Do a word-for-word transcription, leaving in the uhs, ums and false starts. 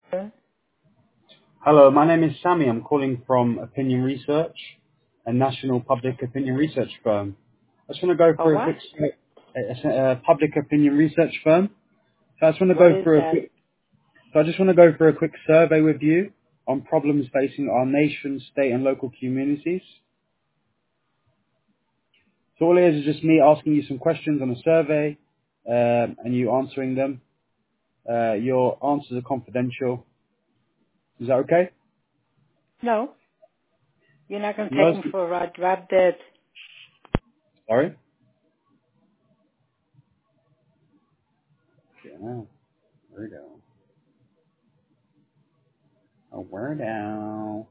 Hello, my name is Sammy. I'm calling from Opinion Research, a national public opinion research firm. I just want to go Oh, for a what? quick a, a, a public opinion research firm. So I just want to What go is for a that? quick. So I just want to go for a quick survey with you on problems facing our nation, state, and local communities. So all it is is just me asking you some questions on a survey, um, and you answering them. Uh, your answers are confidential. Is that okay? No, you're not going to take No. him for a ride. Drop dead. Sorry. Yeah. There we go. Oh, where now?